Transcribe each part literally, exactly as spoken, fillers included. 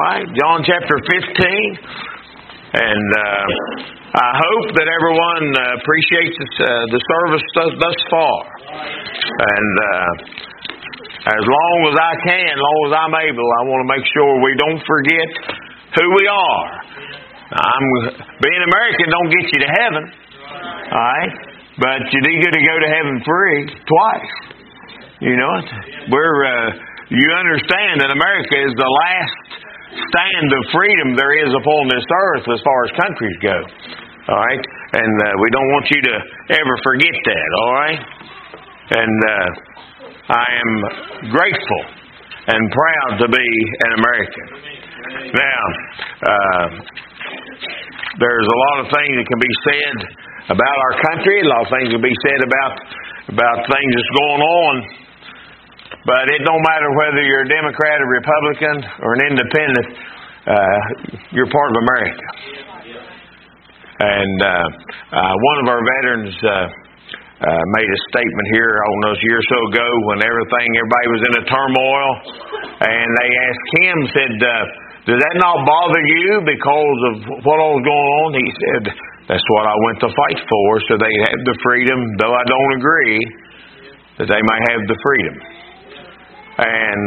right, John chapter fifteen. And uh, I hope that everyone uh, appreciates this, uh, the service thus, thus far. And uh, as long as I can, as long as I'm able, I want to make sure we don't forget who we are. I'm being American don't get you to heaven, all right? But you need to go to heaven free twice. You know it. We're uh, you understand that America is the last stand of freedom there is upon this earth as far as countries go. All right, and uh, we don't want you to ever forget that. All right, and uh, I am grateful and proud to be an American. Now. Uh, There's a lot of things that can be said about our country. A lot of things can be said about about things that's going on. But it don't matter whether you're a Democrat, a Republican, or an independent. Uh, you're part of America. And uh, uh, one of our veterans uh, uh, made a statement here, I don't know, a year or so ago when everything, everybody was in a turmoil. And they asked him, said, uh, does that not bother you because of what all was going on? He said, that's what I went to fight for, so they have the freedom, though I don't agree, that they may have the freedom. And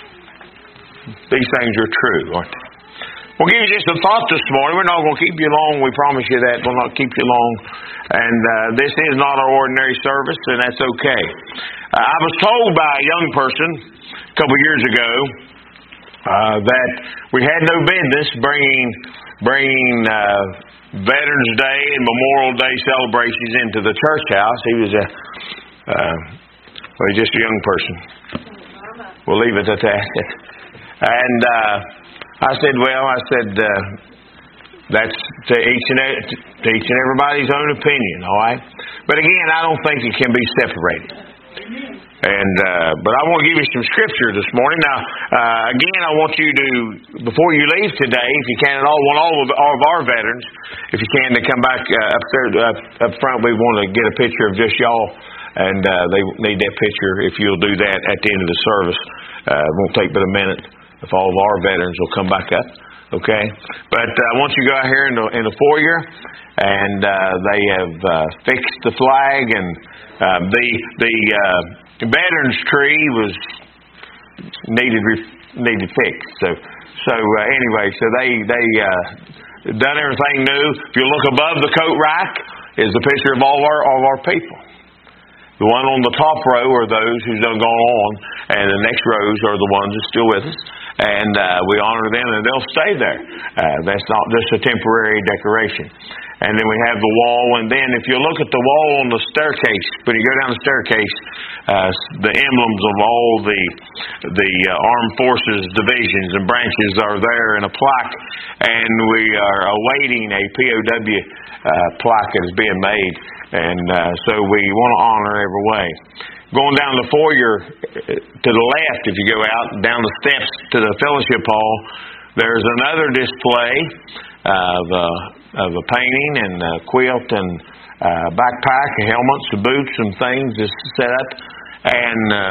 these things are true, aren't they? We'll give you just a thought this morning. We're not going to keep you long. We promise you that. We'll not keep you long. And uh, this is not our ordinary service, and that's okay. Uh, I was told by a young person a couple years ago Uh, that we had no business bringing bringing uh, Veterans Day and Memorial Day celebrations into the church house. He was a uh, well, just a young person. We'll leave it at that. And uh, I said, well, I said uh, that's to each and to each and everybody's own opinion, all right. But again, I don't think it can be separated. And uh, but I want to give you some scripture this morning. Now, uh, again, I want you to, before you leave today, if you can at all, want all of, all of our veterans, if you can, to come back uh, up there up, up front. We want to get a picture of just y'all, and uh, they need that picture. If you'll do that at the end of the service, uh, it won't take but a minute. If all of our veterans will come back up, okay? But uh, I want you to go out here in the, in the foyer, and uh, they have uh, fixed the flag, and uh, the the. Uh, The veterans tree was needed needed fixed. So so uh, anyway, so they they uh, done everything new. If you look above the coat rack, is the picture of all our all our people. The one on the top row are those who's done gone on, and the next rows are the ones that's still with us. And uh, we honor them, and they'll stay there. Uh, that's not just a temporary decoration. And then we have the wall, and then if you look at the wall on the staircase, when you go down the staircase, uh, the emblems of all the the uh, armed forces divisions and branches are there in a plaque, and we are awaiting a P O W uh, plaque that is being made, and uh, so we want to honor every way. Going down the foyer to the left, if you go out down the steps to the fellowship hall, there's another display of uh, of a painting and a quilt and uh, backpack, helmets, and boots and things is set up. And uh,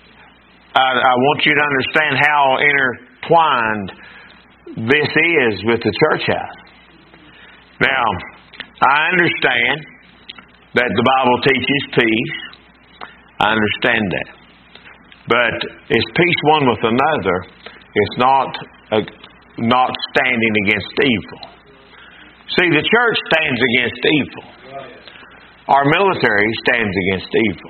I, I want you to understand how intertwined this is with the church house. Now, I understand that the Bible teaches peace. I understand that. But it's peace one with another. It's not a, not standing against evil. See, the church stands against evil. Our military stands against evil.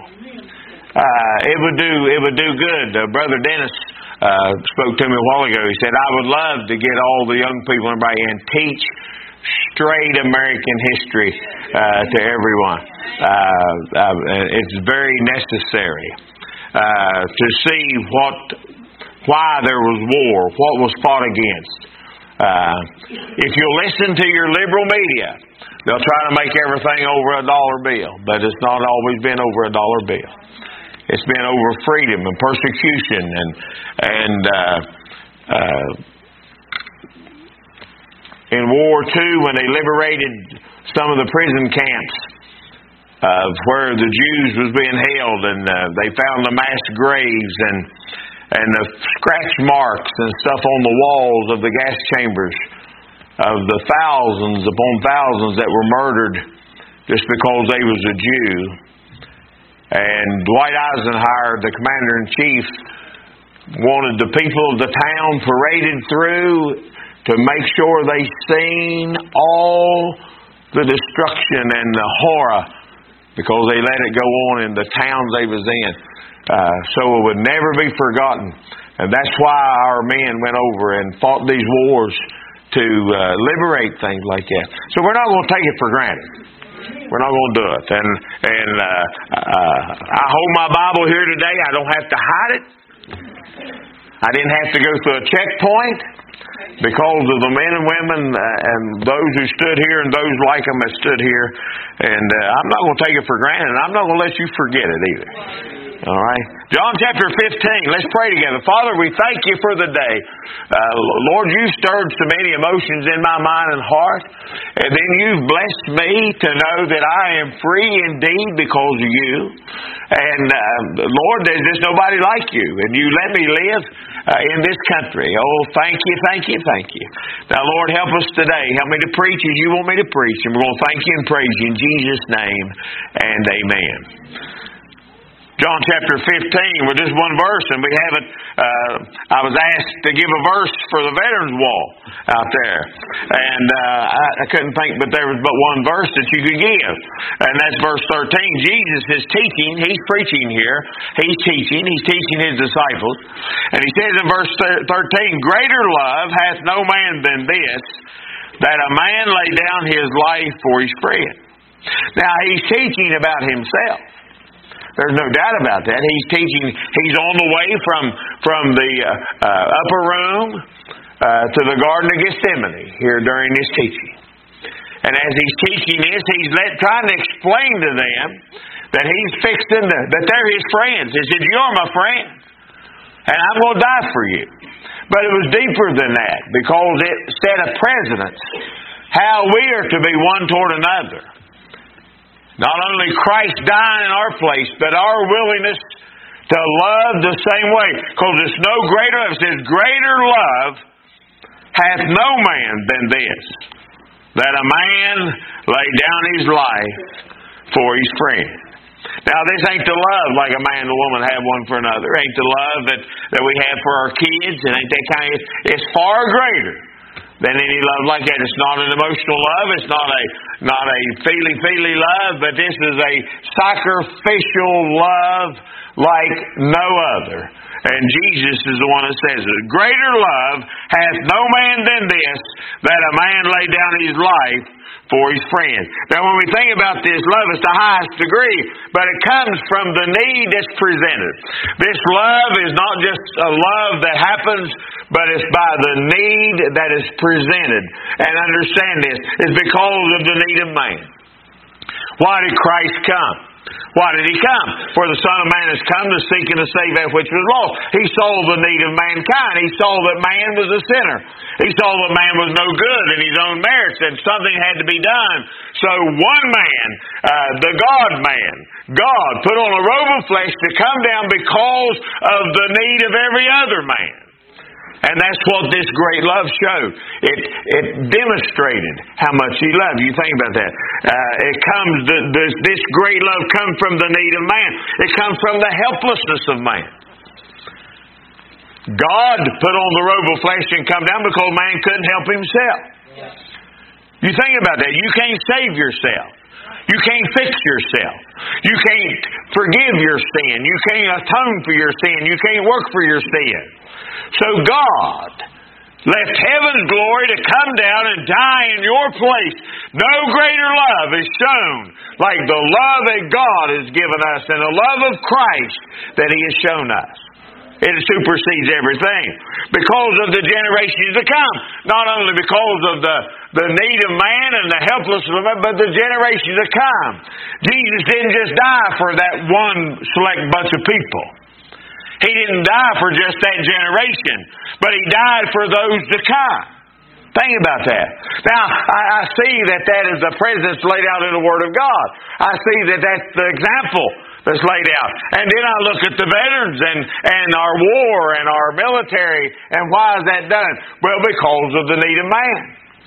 Uh, it would do it would do good. Uh, Brother Dennis uh, spoke to me a while ago. He said, I would love to get all the young people and everybody and teach straight American history uh, to everyone. Uh, uh, it's very necessary uh, to see what, why there was war, what was fought against. Uh, if you listen to your liberal media, they'll try to make everything over a dollar bill, but it's not always been over a dollar bill. It's been over freedom and persecution and and. Uh, uh, In World War Two, when they liberated some of the prison camps of where the Jews was being held, and uh, they found the mass graves, and and the scratch marks and stuff on the walls of the gas chambers of the thousands upon thousands that were murdered just because they was a Jew. And Dwight Eisenhower, the commander-in-chief, wanted the people of the town paraded through to make sure they seen all the destruction and the horror, because they let it go on in the towns they was in. Uh, so it would never be forgotten. And that's why our men went over and fought these wars to uh, liberate things like that. So we're not going to take it for granted. We're not going to do it. And and uh, uh, I hold my Bible here today. I don't have to hide it. I didn't have to go through a checkpoint because of the men and women uh, and those who stood here and those like them that stood here. And uh, I'm not going to take it for granted. And I'm not going to let you forget it either. All right. John chapter fifteen. Let's pray together. Father, we thank you for the day. Uh, Lord, you stirred so many emotions in my mind and heart. And then you've blessed me to know that I am free indeed because of you. And uh, Lord, there's just nobody like you. And you let me live uh, in this country. Oh, thank you, thank you, thank you. Now, Lord, help us today. Help me to preach as you want me to preach. And we're going to thank you and praise you in Jesus' name. And amen. John chapter fifteen, with just one verse, and we haven't, uh, I was asked to give a verse for the Veterans Wall out there. And uh, I, I couldn't think, but there was but one verse that you could give. And that's verse thirteen. Jesus is teaching, he's preaching here. He's teaching, he's teaching his disciples. And he says in verse thirteen, greater love hath no man than this, that a man lay down his life for his friend. Now, he's teaching about himself. There's no doubt about that. He's teaching, he's on the way from, from the uh, uh, upper room uh, to the Garden of Gethsemane here during his teaching. And as he's teaching this, he's let, trying to explain to them that he's fixing to, that they're his friends. He said, you're my friend, and I'm going to die for you. But it was deeper than that, because it set a precedent how we are to be one toward another. Not only Christ dying in our place, but our willingness to love the same way. Because there's no greater love. It says, greater love hath no man than this, that a man lay down his life for his friend. Now, this ain't the love like a man and a woman have one for another. It ain't the love that, that we have for our kids. It ain't that kind of, it's far greater than any love like that. It's not an emotional love. It's not a not a feely-feely love, but this is a sacrificial love like no other. And Jesus is the one that says it. Greater love hath no man than this, that a man lay down his life for his friend. Now, when we think about this, love is the highest degree, but it comes from the need that's presented. This love is not just a love that happens, but it's by the need that is presented. And understand this, it's because of the need of man. Why did Christ come? Why did he come? For the Son of Man has come to seek and to save that which was lost. He saw the need of mankind. He saw that man was a sinner. He saw that man was no good in his own merits, and something had to be done. So one man, uh, the God-man, God, put on a robe of flesh to come down because of the need of every other man. And that's what this great love showed. It it demonstrated how much he loved. You think about that. Uh, it comes, the, this, this great love comes from the need of man. It comes from the helplessness of man. God put on the robe of flesh and come down because man couldn't help himself. You think about that. You can't save yourself. You can't fix yourself. You can't forgive your sin. You can't atone for your sin. You can't work for your sin. So God left heaven's glory to come down and die in your place. No greater love is shown like the love that God has given us and the love of Christ that He has shown us. It supersedes everything because of the generations to come. Not only because of the, the need of man and the helplessness of man, but the generations to come. Jesus didn't just die for that one select bunch of people. He didn't die for just that generation, but He died for those to come. Think about that. Now, I, I see that that is the presence laid out in the Word of God. I see that that's the example that's laid out. And then I look at the veterans and, and our war and our military, and why is that done? Well, because of the need of man.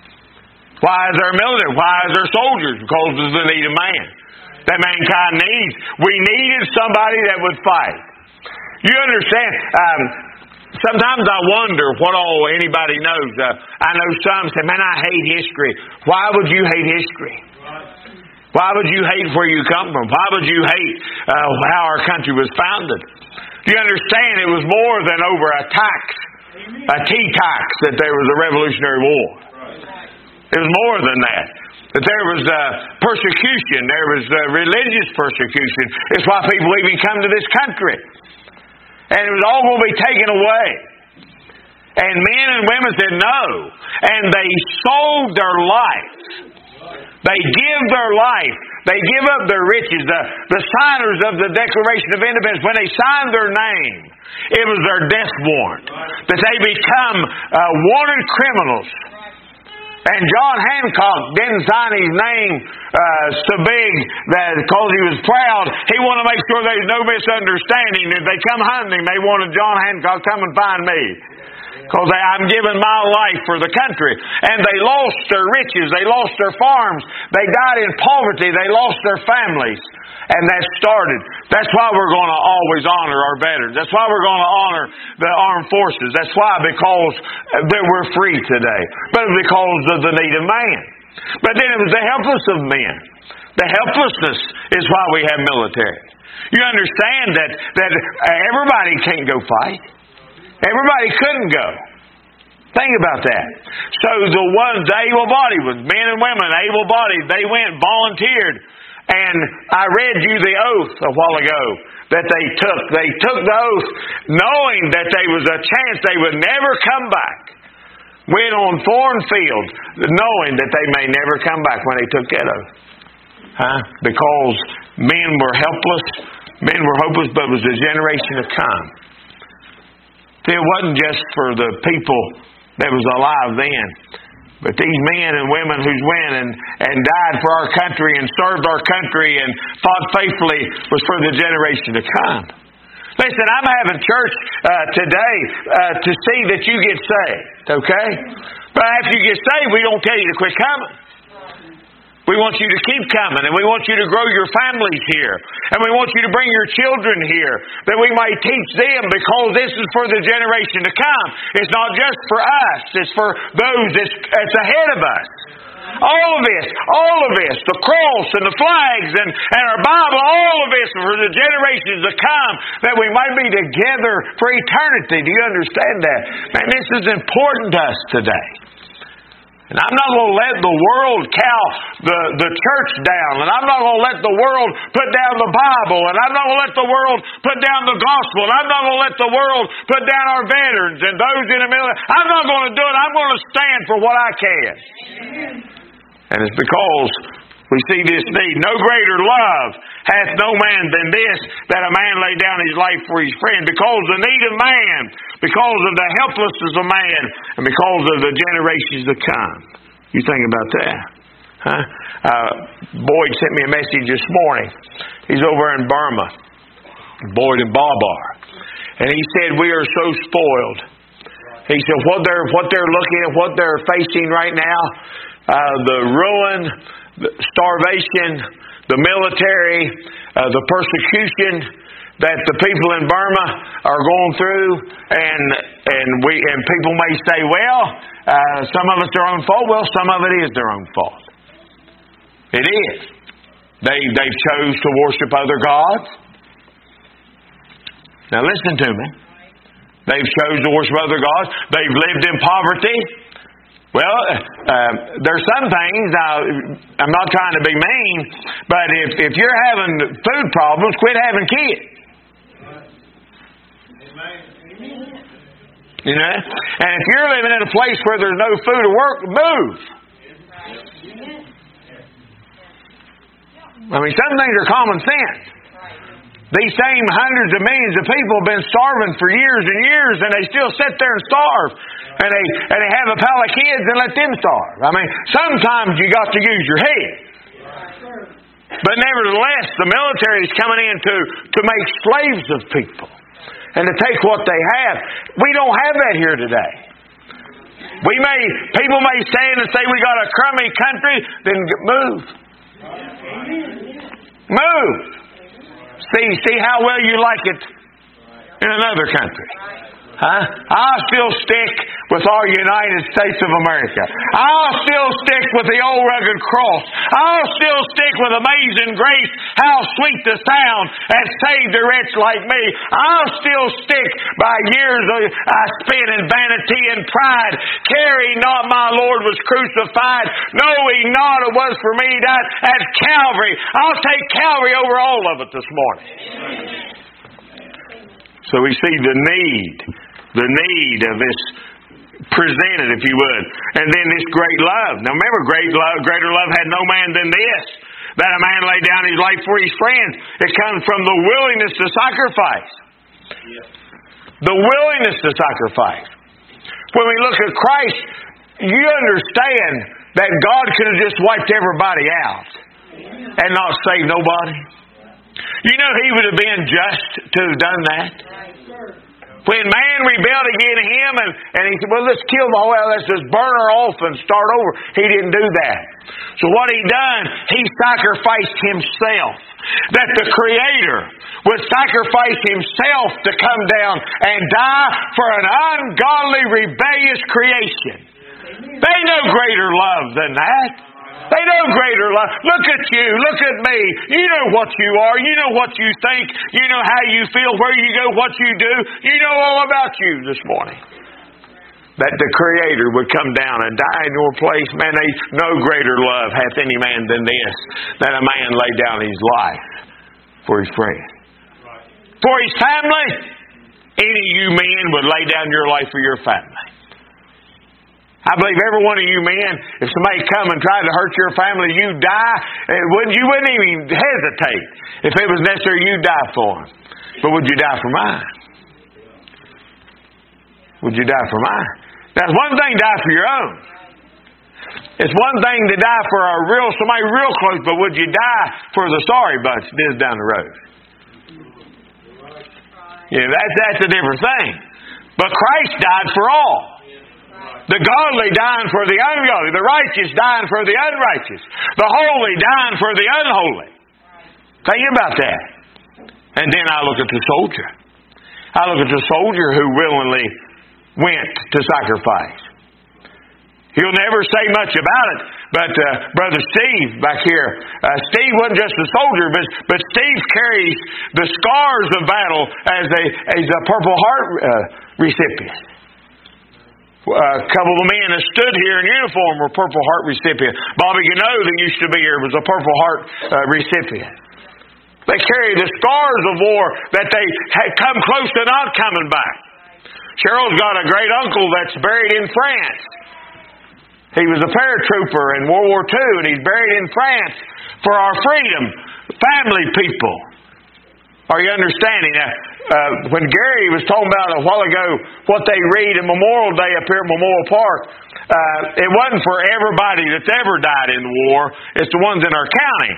Why is our military? Why is our soldiers? Because of the need of man. That mankind needs. We needed somebody that would fight. You understand? Um, sometimes I wonder what all anybody knows. Uh, I know some say, man, I hate history. Why would you hate history? Why would you hate where you come from? Why would you hate uh, how our country was founded? You understand it was more than over a tax, a tea tax, that there was a Revolutionary War. It was more than that. That there was uh, persecution. There was uh, religious persecution. It's why people even come to this country. And it was all going to be taken away. And men and women said no. And they sold their life. They give their life. They give up their riches. The, the signers of the Declaration of Independence, when they signed their name, it was their death warrant. That they become uh, wanted criminals. And John Hancock didn't sign his name uh, so big that because he was proud. He wanted to make sure there was no misunderstanding. If they come hunting him, they wanted John Hancock, come and find me. Because I'm giving my life for the country. And they lost their riches. They lost their farms. They died in poverty. They lost their families. And that started. That's why we're going to always honor our veterans. That's why we're going to honor the armed forces. That's why, because that we're free today. But because of the need of man. But then it was the helpless of men. The helplessness is why we have military. You understand that, that everybody can't go fight. Everybody couldn't go. Think about that. So the ones, the able-bodied ones, men and women, able-bodied, they went, volunteered. And I read you the oath a while ago that they took. They took the oath knowing that there was a chance they would never come back. Went on foreign field knowing that they may never come back when they took that oath. Huh? Because men were helpless, men were hopeless, but it was the generation to come. It wasn't just for the people that was alive then. But these men and women who went and, and died for our country and served our country and fought faithfully was for the generation to come. Listen, I'm having church uh, today uh, to see that you get saved, okay? But after you get saved, we don't tell you to quit coming. We want you to keep coming, and we want you to grow your families here. And we want you to bring your children here, that we might teach them, because this is for the generation to come. It's not just for us. It's for those that's, that's ahead of us. All of this, all of this, the cross and the flags and, and our Bible, all of this for the generations to come, that we might be together for eternity. Do you understand that? Man, this is important to us today. And I'm not going to let the world cow the, the church down. And I'm not going to let the world put down the Bible. And I'm not going to let the world put down the gospel. And I'm not going to let the world put down our veterans and those in the military. I'm not going to do it. I'm going to stand for what I can. And it's because we see this need. No greater love hath no man than this, that a man lay down his life for his friend. Because of the need of man, because of the helplessness of man, and because of the generations to come. You think about that. Huh? Uh, Boyd sent me a message this morning. He's over in Burma. Boyd and Babar. And he said, we are so spoiled. He said, what they're, what they're looking at, what they're facing right now, uh, the ruin, the starvation, the military, uh, the persecution that the people in Burma are going through, and and we and people may say, well, uh, some of it's their own fault. Well, some of it is their own fault. It is. They they chose to worship other gods. Now listen to me. They've chose to worship other gods. They've lived in poverty. Well, uh, there's some things, now, I'm not trying to be mean, but if, if you're having food problems, quit having kids. You know? And if you're living in a place where there's no food or work, move. I mean, some things are common sense. These same hundreds of millions of people have been starving for years and years, and they still sit there and starve. And they and they have a pile of kids and let them starve. I mean, sometimes you got to use your head. But nevertheless, the military is coming in to, to make slaves of people and to take what they have. We don't have that here today. We may, people may stand and say we got a crummy country, then move. Move. See, see how well you like it in another country. Huh? I'll still stick with our United States of America. I'll still stick with the old rugged cross. I'll still stick with Amazing Grace. How sweet the sound that saved a wretch like me. I'll still stick by years I spent in vanity and pride. Carry not my Lord was crucified, knowing not it was for me that at Calvary. I'll take Calvary over all of it this morning. So we see the need. The need of this presented, if you would. And then this great love. Now remember, great love, greater love had no man than this, that a man lay down his life for his friends. It comes from the willingness to sacrifice. The willingness to sacrifice. When we look at Christ, you understand that God could have just wiped everybody out and not saved nobody. You know He would have been just to have done that. When man rebelled against Him and, and He said, well, let's kill the whole, let's just burn her off and start over. He didn't do that. So what He done, He sacrificed Himself. That the Creator would sacrifice Himself to come down and die for an ungodly, rebellious creation. They know greater love than that. They know greater love. Look at you. Look at me. You know what you are. You know what you think. You know how you feel, where you go, what you do. You know all about you this morning. That the Creator would come down and die in your place. Man, there's no greater love hath any man than this, that a man lay down his life for his friend. For his family. Any of you men would lay down your life for your family. I believe every one of you men, if somebody come and tried to hurt your family, you die, you wouldn't even hesitate. If it was necessary, you'd die for them. But would you die for mine? Would you die for mine? Now, it's one thing to die for your own. It's one thing to die for a real somebody real close, but would you die for the sorry bunch that is down the road? Yeah, that's, that's a different thing. But Christ died for all. The godly dying for the ungodly. The righteous dying for the unrighteous. The holy dying for the unholy. Think about that. And then I look at the soldier. I look at the soldier who willingly went to sacrifice. He'll never say much about it. But uh, Brother Steve back here, uh, Steve wasn't just a soldier, but, but Steve carries the scars of battle as a, as a Purple Heart uh, recipient. A couple of the men that stood here in uniform were Purple Heart recipients. Bobby Gano, that used to be here, was a Purple Heart uh, recipient. They carry the scars of war that they had come close to not coming back. Cheryl's got a great uncle that's buried in France. He was a paratrooper in World War Two, and he's buried in France for our freedom. Family people. Are you understanding that? Uh, when Gary was talking about a while ago what they read in Memorial Day up here at Memorial Park, uh, it wasn't for everybody that's ever died in the war. It's the ones in our county.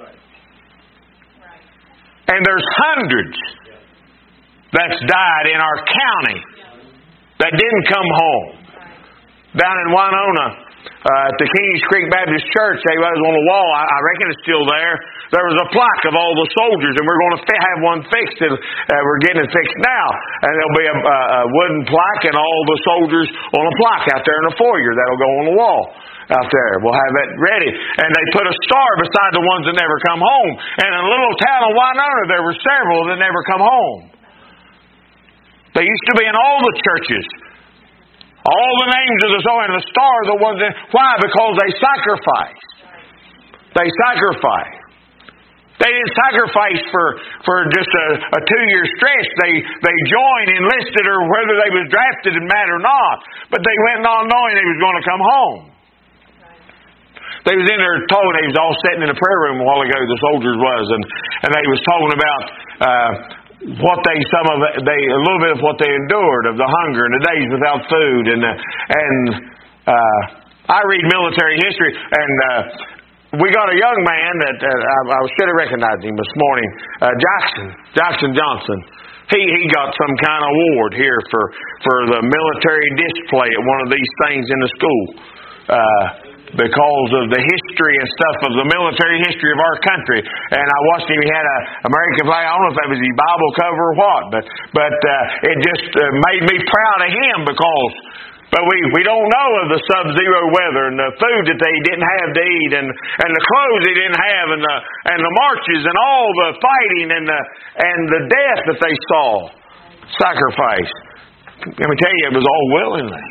And there's hundreds that's died in our county that didn't come home. Down in Winona, uh, at the Kings Creek Baptist Church, they was on the wall. I, I reckon it's still there. There was a plaque of all the soldiers, and we're going to have one fixed. Uh, we're getting it fixed now. And there'll be a, a wooden plaque and all the soldiers on a plaque out there in the foyer. That'll go on the wall out there. We'll have it ready. And they put a star beside the ones that never come home. And in a little town of Winona, there were several that never come home. They used to be in all the churches. All the names of the soul and the star, the ones that, why? Because they sacrificed. They sacrificed. They didn't sacrifice for, for just a, a two-year stretch. They they joined, enlisted, or whether they was drafted, it mattered not. But they went on knowing they was going to come home. They was in there talking. They was all sitting in the prayer room a while ago. The soldiers was, and and they was talking about uh, what they some of it, they a little bit of what they endured of the hunger and the days without food, and uh, and uh, I read military history and. Uh, we got a young man that uh, I, I should have recognized him this morning, uh, Jackson, Jackson Johnson. He he got some kind of award here for, for the military display at one of these things in the school. Uh, because of the history and stuff of the military history of our country. And I watched him, he had a American flag. I don't know if that was his Bible cover or what, but but uh, it just uh, made me proud of him because but we, we don't know of the sub-zero weather and the food that they didn't have to eat and, and the clothes they didn't have and the and the marches and all the fighting and the and the death that they saw. Sacrifice. Let me tell you, it was all willingly.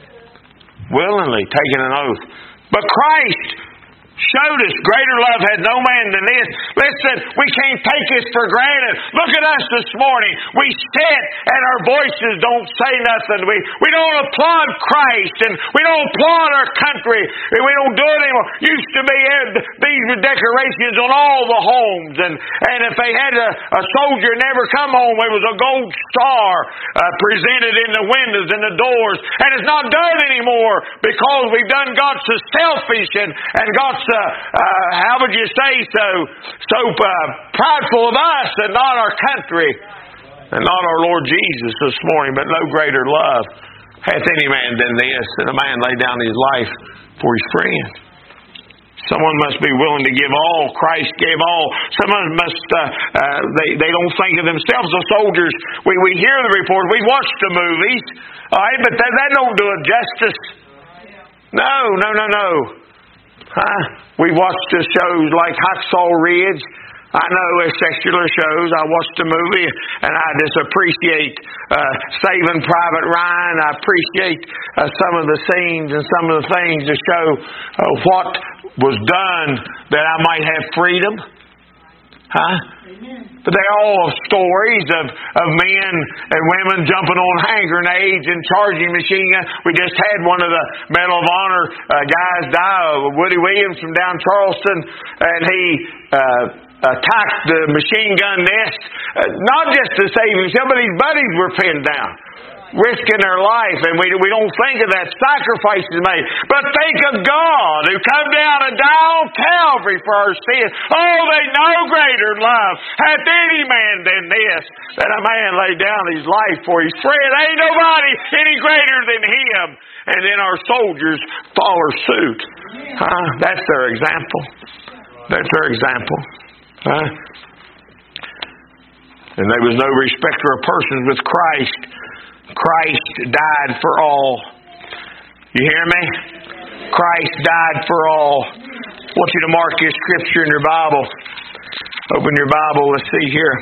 Willingly taking an oath. But Christ showed us greater love had no man than this. Listen, we can't take this for granted. Look at us this morning. We sit and our voices don't say nothing. We we don't applaud Christ and we don't applaud our country. We don't do it anymore. Used to be these decorations on all the homes, and, and if they had a, a soldier never come home, there was a gold star uh, presented in the windows and the doors. And it's not done anymore because we've done got so selfish and, and got so, uh, how would you say so, so uh, prideful of us and not our country and not our Lord Jesus this morning. But no greater love hath any man than this, that a man lay down his life for his friend. Someone must be willing to give all. Christ gave all. Someone must, uh, uh, they, they don't think of themselves. The soldiers, we, we hear the report, we watch the movies, all right, but that, that don't do it justice. No, no, no, no. Huh? We watched the shows like Hacksaw Ridge. I know as secular shows. I watched the movie and I just appreciate uh, Saving Private Ryan. I appreciate uh, some of the scenes and some of the things to show uh, what was done that I might have freedom. Huh? Amen. But they're all stories of, of men and women jumping on hand grenades and charging machine guns. We just had one of the Medal of Honor uh, guys die, Woody Williams from down Charleston, and he uh, attacked the machine gun nest, uh, not just to save himself, but his buddies were pinned down, risking their life, and we we don't think of that sacrifice is made. But think of God who come down and die on Calvary for our sins. Oh, they no greater love hath any man than this, that a man lay down his life for his friend. Ain't nobody any greater than him. And then our soldiers follow suit. Huh? That's their example. That's their example. Huh? And there was no respecter of persons with Christ. Christ died for all. You hear me? Christ died for all. I want you to mark this scripture in your Bible. Open your Bible. Let's see here.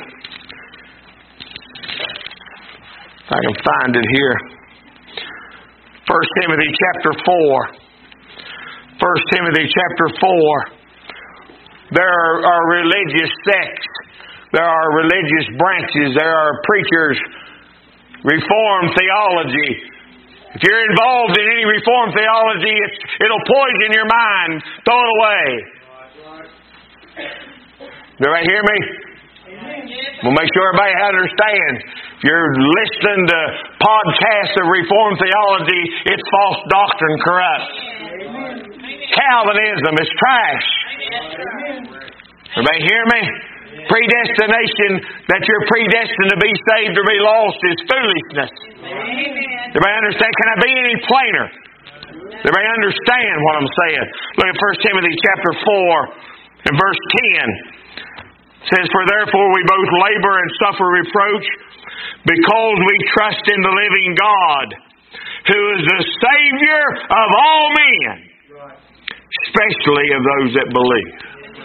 If I can find it here. First Timothy chapter four. First Timothy chapter four. There are, are religious sects. There are religious branches. There are preachers. Reformed theology. If you're involved in any Reformed theology, it's, it'll poison your mind. Throw it away. Do you hear me? We'll make sure everybody understands. If you're listening to podcasts of Reformed theology, it's false doctrine, corrupt. Calvinism is trash. Everybody hear me? Predestination, that you're predestined to be saved or be lost, is foolishness. Amen. Everybody understand? Can I be any plainer? Everybody understand what I'm saying? Look at First Timothy chapter four and verse ten. It says, "For therefore we both labor and suffer reproach, because we trust in the living God, who is the Savior of all men, especially of those that believe."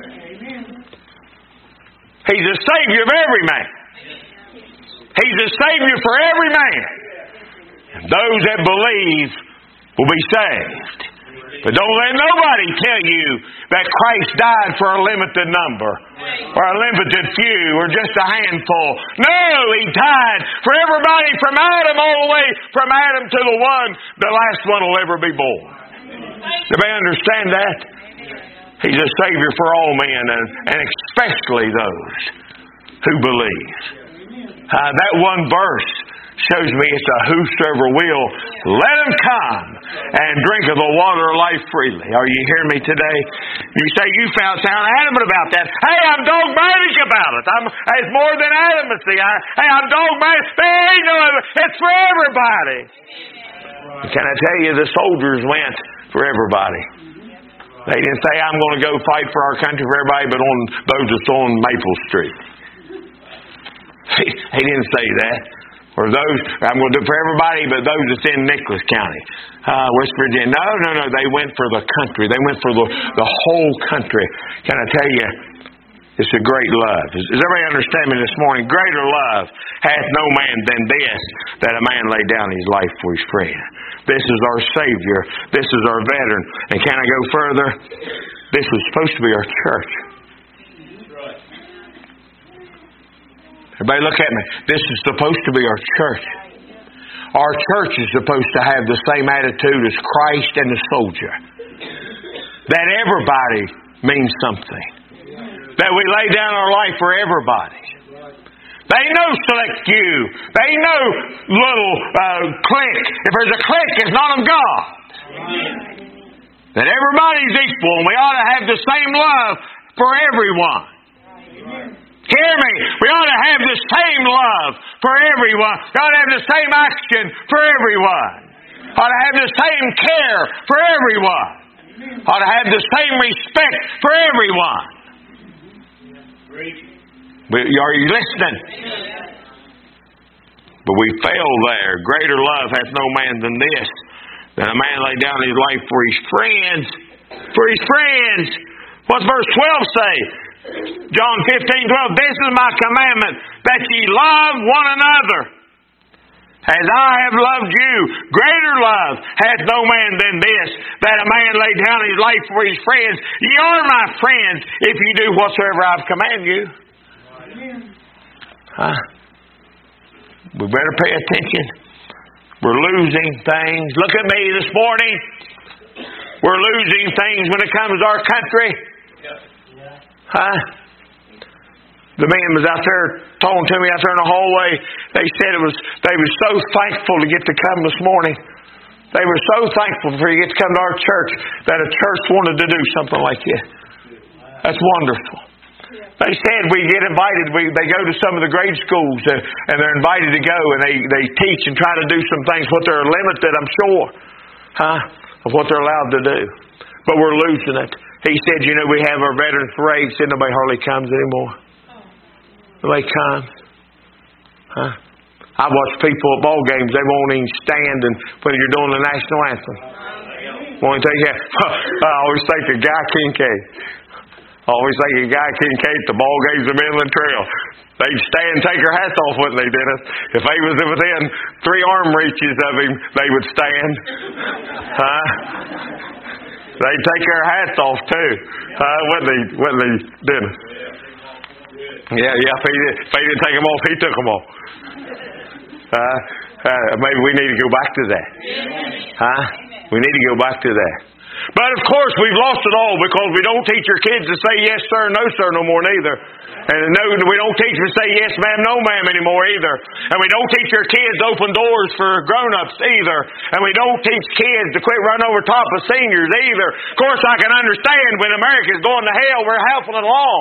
He's the Savior of every man. He's the Savior for every man. And those that believe will be saved. But don't let nobody tell you that Christ died for a limited number, or a limited few, or just a handful. No, He died for everybody from Adam all the way from Adam to the one, the last one will ever be born. Do they understand that? He's a Savior for all men, and, and especially those who believe. Uh, that one verse shows me it's a whosoever will, let him come and drink of the water of life freely. Are you hearing me today? You say you found sound adamant about that. Hey, I'm dogmatic about it. I'm, it's more than adamancy. I, hey, I'm dogmatic. There ain't no, it's for everybody. Can I tell you, the soldiers went for everybody. They didn't say, I'm going to go fight for our country for everybody, but on those that's on Maple Street. He, he didn't say that. Or those, I'm going to do it for everybody, but those that's in Nicholas County, uh, West Virginia. No, no, no. They went for the country. They went for the, the whole country. Can I tell you, it's a great love. Does everybody understand me this morning? Greater love hath no man than this, that a man lay down his life for his friend. This is our Savior. This is our veteran. And can I go further? This is supposed to be our church. Everybody look at me. This is supposed to be our church. Our church is supposed to have the same attitude as Christ and the soldier. That everybody means something. That we lay down our life for everybody. They know select few. They know little uh, clique. If there's a clique, it's not of God. That everybody's equal and we ought to have the same love for everyone. Hear me. We ought to have the same love for everyone. We ought to have the same action for everyone. We ought to have the same care for everyone. We ought to have the same respect for everyone. Are you listening? But we fail there. Greater love hath no man than this, that a man lay down his life for his friends. For his friends. What's verse twelve say? John fifteen twelve. This is my commandment, that ye love one another. As I have loved you, greater love hath no man than this, that a man lay down his life for his friends. Ye are my friends, if you do whatsoever I've commanded you. Huh? We better pay attention. We're losing things. Look at me this morning. We're losing things when it comes to our country. Huh? The man was out there talking to me out there in the hallway. They said it was they were so thankful to get to come this morning. They were so thankful for you to get to come to our church that a church wanted to do something like this. That's wonderful. They said we get invited. We, they go to some of the grade schools uh, and they're invited to go and they, they teach and try to do some things. What they're limited, I'm sure, huh, of what they're allowed to do. But we're losing it. He said, you know, we have our veterans parade. Said nobody hardly comes anymore. Nobody comes. Huh? I watch people at ball games. They won't even stand and when you're doing the national anthem. Won't take that. I always think of Guy Kincaid. I always think of Guy Kincaid, the ball games of Midland Trail. They'd stand and take their hats off, wouldn't they, Dennis? If they was within three arm reaches of him, they would stand. Huh? They'd take their hats off too. Huh? Wouldn't they, wouldn't they, Dennis? Yeah, yeah. If he, if he didn't take them off, he took them off. Uh, uh, maybe we need to go back to that. Huh? We need to go back to that. But of course, we've lost it all because we don't teach our kids to say yes, sir, no, sir, no more neither. And no, we don't teach them to say yes, ma'am, no, ma'am anymore either. And we don't teach our kids to open doors for grown-ups either. And we don't teach kids to quit running over top of seniors either. Of course, I can understand when America's going to hell, we're helping it along.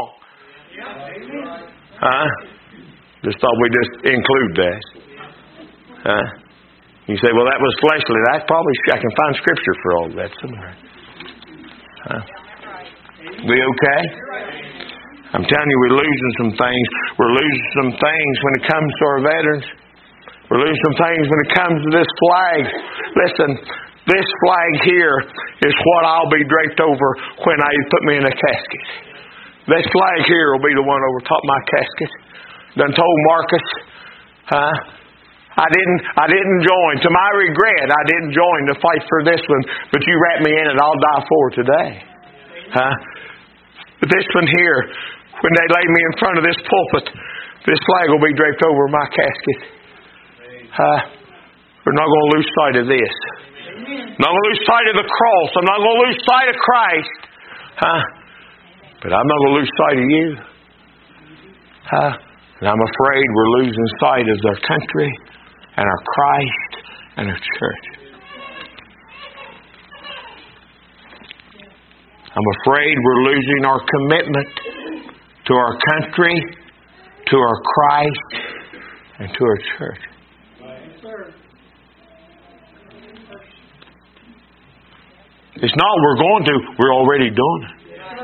Huh? Just thought we'd just include that. Huh? You say, well, that was fleshly. That probably, I can find scripture for all that somewhere. Huh? We okay? I'm telling you, we're losing some things. We're losing some things when it comes to our veterans. We're losing some things when it comes to this flag. Listen, this flag here is what I'll be draped over when I put me in a casket. This flag here will be the one over top of my casket. Done told Marcus, huh? I didn't I didn't join. To my regret, I didn't join to fight for this one, but you wrap me in it, I'll die for today. Huh? But this one here, when they lay me in front of this pulpit, this flag will be draped over my casket. Huh? We're not going to lose sight of this. I'm not going to lose sight of the cross. I'm not going to lose sight of Christ. Huh? But I'm not going to lose sight of you. Huh? And I'm afraid we're losing sight of our country and our Christ and our church. I'm afraid we're losing our commitment to our country, to our Christ, and to our church. It's not we're going to, we're already doing it.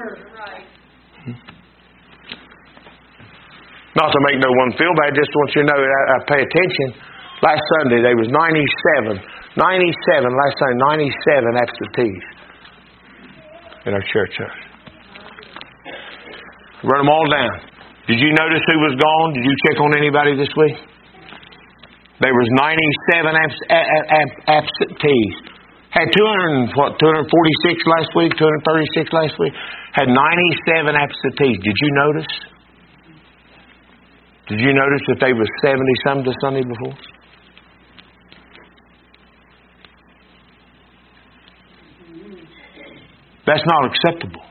Not to make no one feel bad, just want you to know, I, I pay attention. Last Sunday, there was ninety-seven, ninety-seven, last Sunday, ninety-seven absentees in our church. Run them all down. Did you notice who was gone? Did you check on anybody this week? There was ninety-seven abs- a- a- absentees. Had two hundred, what, two hundred forty-six last week, two hundred thirty-six last week. Had ninety-seven absentees. Did you notice? Did you notice that they was seventy-some the Sunday before? That's not acceptable.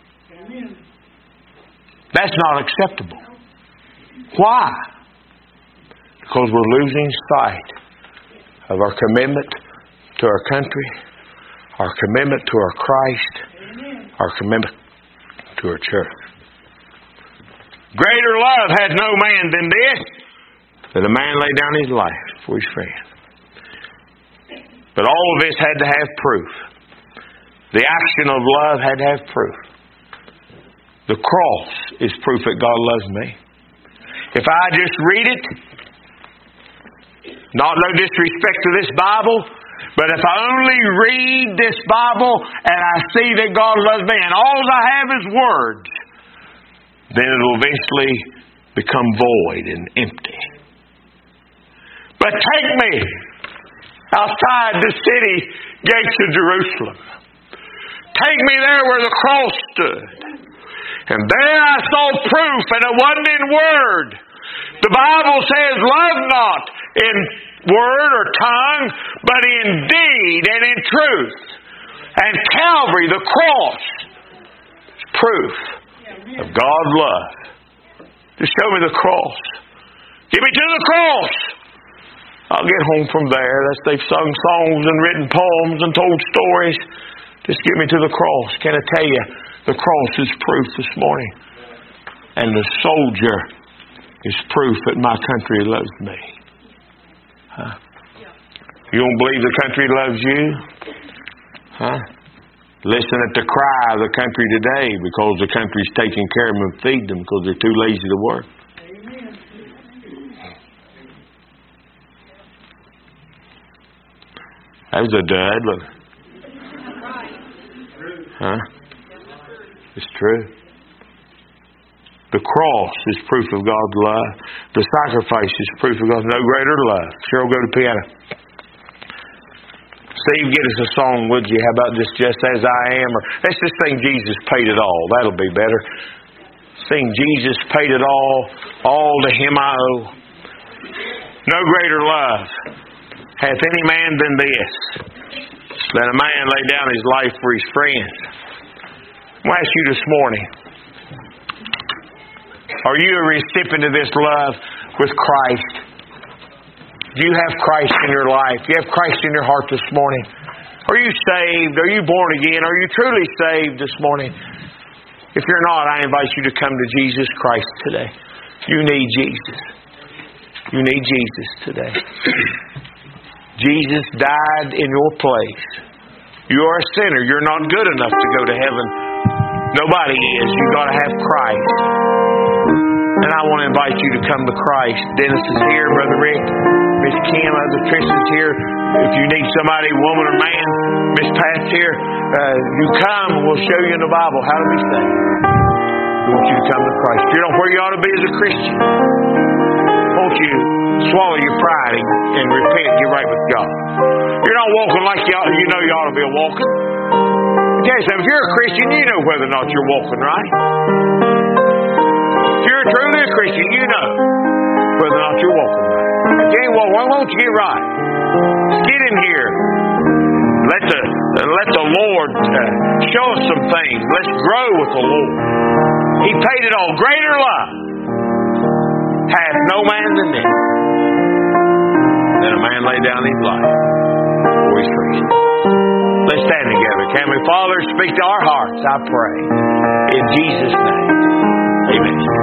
That's not acceptable. Why? Because we're losing sight of our commitment to our country, our commitment to our Christ, our commitment to our church. Greater love had no man than this, that a man lay down his life for his friend. But all of this had to have proof. The action of love had to have proof. The cross is proof that God loves me. If I just read it, not no disrespect to this Bible, but if I only read this Bible and I see that God loves me and all I have is words, then it'll eventually become void and empty. But take me outside the city gates of Jerusalem. Take me there where the cross stood. And there I saw proof, and it wasn't in word. The Bible says, love not in word or tongue, but in deed and in truth. And Calvary, the cross, is proof of God's love. Just show me the cross. Get me to the cross. I'll get home from there. That's, they've sung songs and written poems and told stories. Just get me to the cross. Can I tell you, the cross is proof this morning. And the soldier is proof that my country loves me. Huh? You don't believe the country loves you? Huh? Listen at the cry of the country today, because the country's taking care of them and feed them because they're too lazy to work. Amen. That was a dud, look. Huh? It's true. The cross is proof of God's love. The sacrifice is proof of God's no greater love. Cheryl, go to the piano. Steve, get us a song, would you? How about just Just As I Am? Or let's just sing Jesus Paid It All. That'll be better. Sing Jesus Paid It All. All to Him I owe. No greater love hath any man than this, that a man lay down his life for his friends. I'm going to ask you this morning, are you a recipient of this love with Christ? Do you have Christ in your life? Do you have Christ in your heart this morning? Are you saved? Are you born again? Are you truly saved this morning? If you're not, I invite you to come to Jesus Christ today. You need Jesus. You need Jesus today. Jesus died in your place. You are a sinner. You're not good enough to go to heaven. Nobody is. You've got to have Christ. And I want to invite you to come to Christ. Dennis is here, Brother Rick, Miss Kim, Other Tristan's here. If you need somebody, woman or man, Miss Pat's here. Uh, you come and we'll show you in the Bible how to be saved. We want you to come to Christ. You're not where you ought to be as a Christian. Won't you swallow your pride and, and repent and get right with God? You're not walking like you, ought, you know you ought to be walking. I'll tell you something, if you're a Christian, you know whether or not you're walking right. If you're truly a Christian, you know whether or not you're walking right. If you ain't walking, why won't you get right? Let's get in here. Let the, let the Lord uh, show us some things. Let's grow with the Lord. He paid it all. Greater love hath no man than this, than a man lay down his life for his friend. Let's stand together. Can we, Father, speak to our hearts, I pray. In Jesus' name. Amen.